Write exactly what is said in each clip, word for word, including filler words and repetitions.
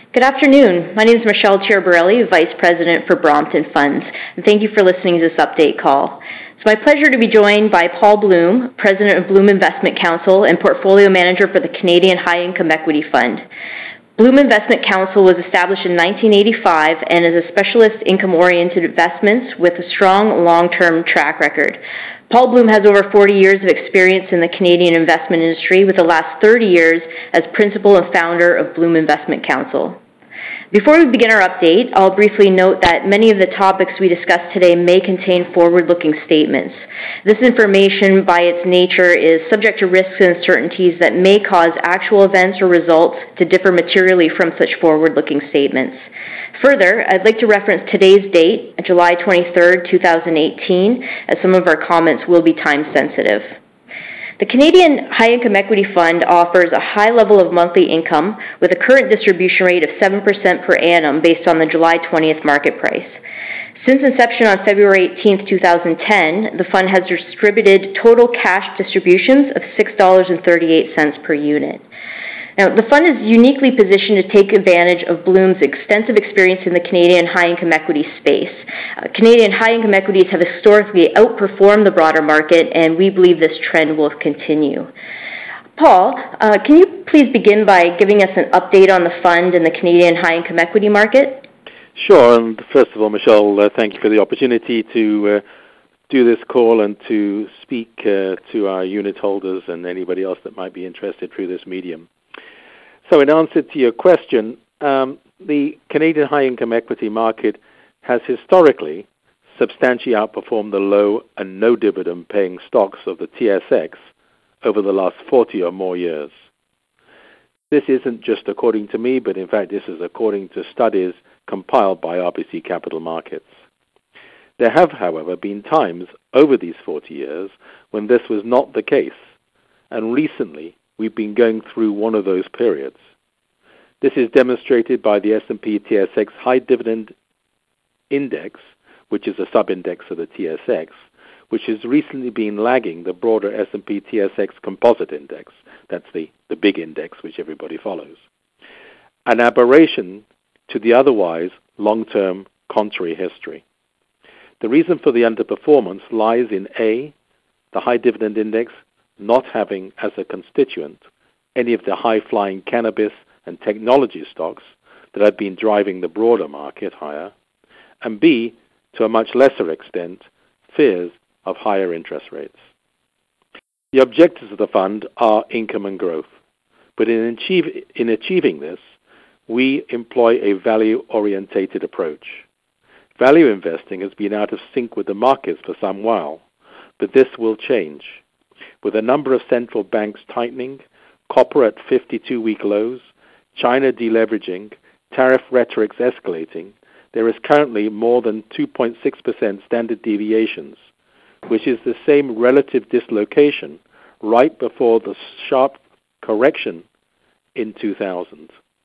Good afternoon. My name is Michelle Tirabarelli, Vice President for Brompton Funds, and thank you for listening to this update call. It's my pleasure to be joined by Paul Bloom, President of Bloom Investment Counsel and Portfolio Manager for the Canadian High Income Equity Fund. Bloom Investment Counsel was established in nineteen eighty-five and is a specialist income-oriented investments with a strong long-term track record. Paul Bloom has over forty years of experience in the Canadian investment industry, with the last thirty years as principal and founder of Bloom Investment Counsel. Before we begin our update, I'll briefly note that many of the topics we discuss today may contain forward-looking statements. This information, by its nature, is subject to risks and uncertainties that may cause actual events or results to differ materially from such forward-looking statements. Further, I'd like to reference today's date, July twenty-third, two thousand eighteen, as some of our comments will be time-sensitive. The Canadian High Income Equity Fund offers a high level of monthly income with a current distribution rate of seven percent per annum based on the July twentieth market price. Since inception on February eighteenth, two thousand ten, the fund has distributed total cash distributions of six dollars and thirty-eight cents per unit. Now, the fund is uniquely positioned to take advantage of Bloom's extensive experience in the Canadian high-income equity space. Uh, Canadian high-income equities have historically outperformed the broader market, and we believe this trend will continue. Paul, uh, can you please begin by giving us an update on the fund and the Canadian high-income equity market? Sure, and first of all, Michelle, uh, thank you for the opportunity to uh, do this call and to speak uh, to our unit holders and anybody else that might be interested through this medium. So in answer to your question, um, the Canadian high-income equity market has historically substantially outperformed the low and no dividend paying stocks of the T S X over the last forty or more years. This isn't just according to me, but in fact this is according to studies compiled by R B C Capital Markets. There have, however, been times over these forty years when this was not the case, and recently we've been going through one of those periods. This is demonstrated by the S and P T S X High Dividend Index, which is a sub-index of the T S X, which has recently been lagging the broader S and P T S X Composite Index. That's the, the big index which everybody follows. An aberration to the otherwise long-term contrary history. The reason for the underperformance lies in A, the High Dividend Index not having as a constituent any of the high-flying cannabis and technology stocks that have been driving the broader market higher, and B, to a much lesser extent, fears of higher interest rates. The objectives of the fund are income and growth, but in, achieve, in achieving this, we employ a value-orientated approach. Value investing has been out of sync with the markets for some while, but this will change. With a number of central banks tightening, copper at fifty-two week lows, China deleveraging, tariff rhetorics escalating, there is currently more than two point six percent standard deviations, which is the same relative dislocation right before the sharp correction in two thousand.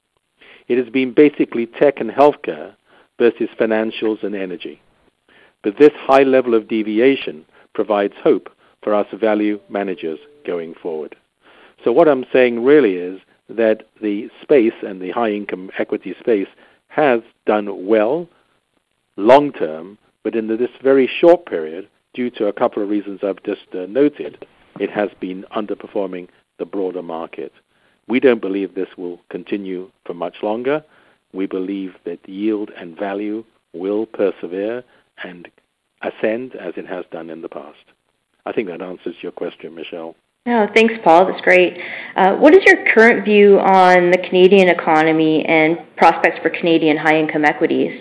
It has been basically tech and healthcare versus financials and energy. But this high level of deviation provides hope for us value managers going forward. So what I'm saying really is that the space and the high-income equity space has done well long-term, but in this very short period, due to a couple of reasons I've just uh, noted, it has been underperforming the broader market. We don't believe this will continue for much longer. We believe that yield and value will persevere and ascend as it has done in the past. I think that answers your question, Michelle. Oh, thanks, Paul. That's great. Uh, what is your current view on the Canadian economy and prospects for Canadian high-income equities?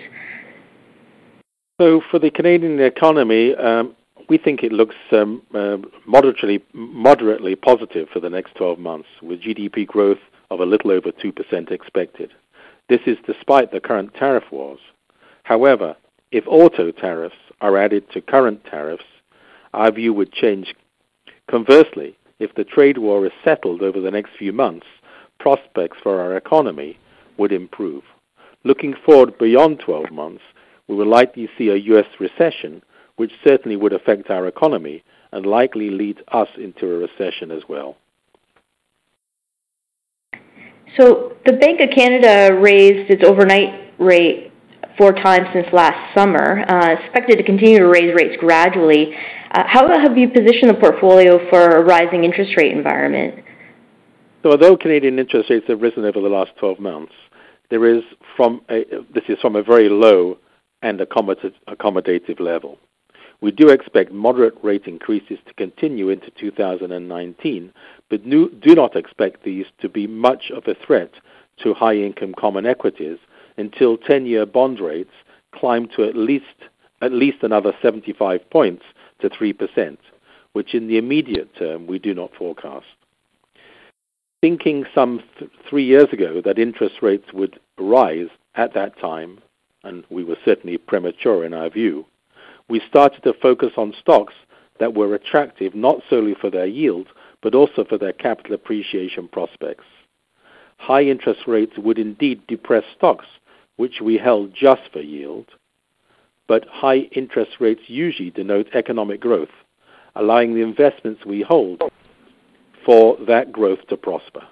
So for the Canadian economy, um, we think it looks um, uh, moderately, moderately positive for the next twelve months, with G D P growth of a little over two percent expected. This is despite the current tariff wars. However, if auto tariffs are added to current tariffs, our view would change. Conversely, if the trade war is settled over the next few months, prospects for our economy would improve. Looking forward beyond twelve months, we will likely see a U S recession, which certainly would affect our economy and likely lead us into a recession as well. So the Bank of Canada raised its overnight rate four times since last summer, uh, expected to continue to raise rates gradually. Uh, how have you positioned the portfolio for a rising interest rate environment? So although Canadian interest rates have risen over the last twelve months, there is from a, this is from a very low and accommodative, accommodative level. We do expect moderate rate increases to continue into two thousand nineteen, but do not expect these to be much of a threat to high-income common equities until ten-year bond rates climb to at least at least another seventy-five points to three percent, which in the immediate term we do not forecast. Thinking some th- three years ago that interest rates would rise at that time, and we were certainly premature in our view, we started to focus on stocks that were attractive not solely for their yield, but also for their capital appreciation prospects. High interest rates would indeed depress stocks, which we held just for yield, but high interest rates usually denote economic growth, allowing the investments we hold for that growth to prosper.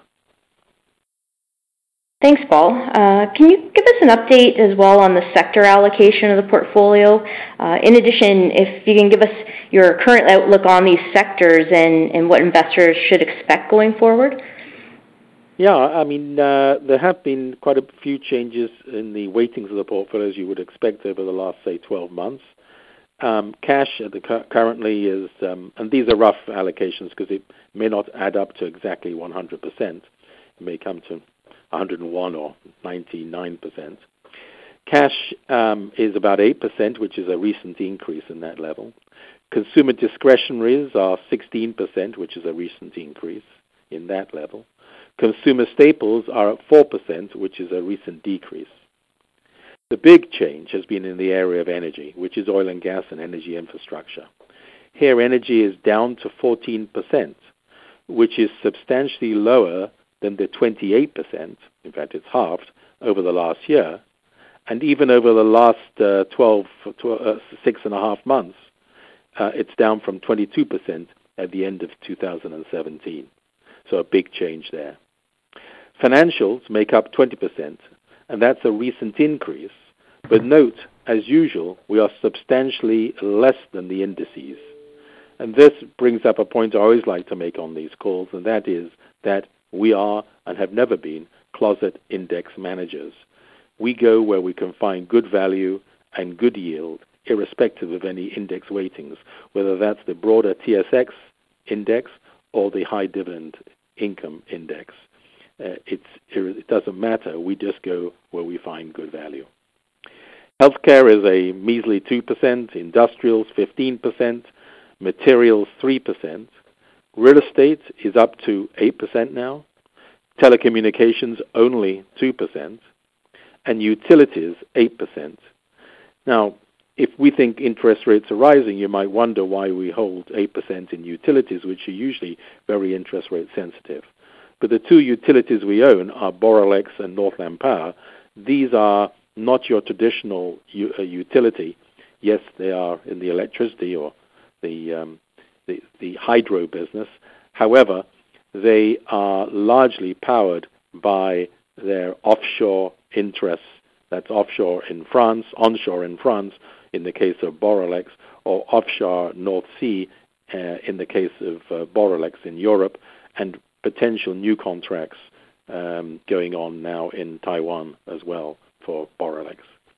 Thanks, Paul. Uh, can you give us an update as well on the sector allocation of the portfolio? Uh, in addition, if you can give us your current outlook on these sectors and, and what investors should expect going forward? Yeah, I mean, uh, there have been quite a few changes in the weightings of the portfolio, as you would expect, over the last, say, twelve months. Um, cash at the cu- currently is, um, and these are rough allocations because it may not add up to exactly one hundred percent. It may come to one hundred one or ninety-nine percent. Cash um, is about eight percent, which is a recent increase in that level. Consumer discretionaries are sixteen percent, which is a recent increase in that level. Consumer staples are at four percent, which is a recent decrease. The big change has been in the area of energy, which is oil and gas and energy infrastructure. Here, energy is down to fourteen percent, which is substantially lower than the twenty-eight percent, in fact it's halved, over the last year, and even over the last uh, twelve, twelve uh, six and a half months, uh, it's down from twenty-two percent at the end of two thousand seventeen. So a big change there. Financials make up twenty percent, and that's a recent increase, but note, as usual, we are substantially less than the indices. And this brings up a point I always like to make on these calls, and that is that we are, and have never been, closet index managers. We go where we can find good value and good yield, irrespective of any index weightings, whether that's the broader T S X index or the high dividend income index. Uh, it's, it doesn't matter. We just go where we find good value. Healthcare is a measly two percent, industrials fifteen percent, materials three percent. Real estate is up to eight percent now, telecommunications only two percent, and utilities eight percent. Now, if we think interest rates are rising, you might wonder why we hold eight percent in utilities, which are usually very interest rate sensitive. But the two utilities we own are Boralex and Northland Power. These are not your traditional u- uh, utility. Yes, they are in the electricity or the, um, the the hydro business. However, they are largely powered by their offshore interests. That's offshore in France, onshore in France, in the case of Boralex, or offshore North Sea uh, in the case of uh, Boralex in Europe, and potential new contracts um, going on now in Taiwan as well for Boralex.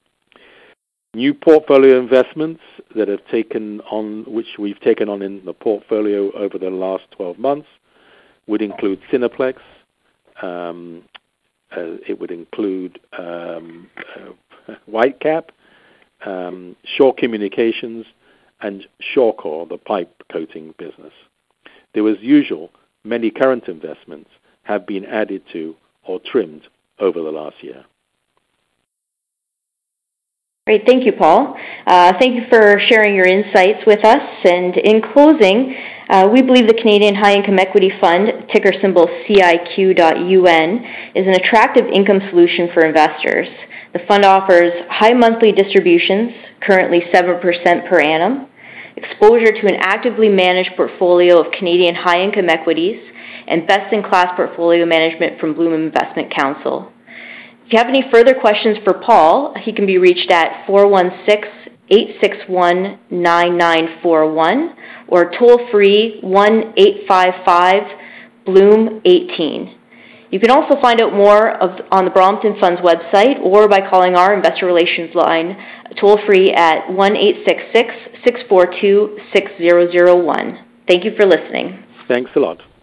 New portfolio investments that have taken on, which we've taken on in the portfolio over the last twelve months, would include Cineplex. Um, uh, it would include um, uh, Whitecap, um, Shaw Communications, and Shawcor, the pipe coating business. There, as usual, many current investments have been added to or trimmed over the last year. Great. Thank you, Paul. Uh, thank you for sharing your insights with us. And in closing, uh, we believe the Canadian High Income Equity Fund, ticker symbol C I Q dot U N, is an attractive income solution for investors. The fund offers high monthly distributions, currently seven percent per annum, exposure to an actively managed portfolio of Canadian high income equities, and best-in-class portfolio management from Bloom Investment Counsel. If you have any further questions for Paul, he can be reached at four one six, eight six one, nine nine four one or toll-free one eight five five, Bloom eighteen. You can also find out more of, on the Brompton Funds website or by calling our investor relations line toll-free at one eight six six, six four two, six zero zero one. Thank you for listening. Thanks a lot.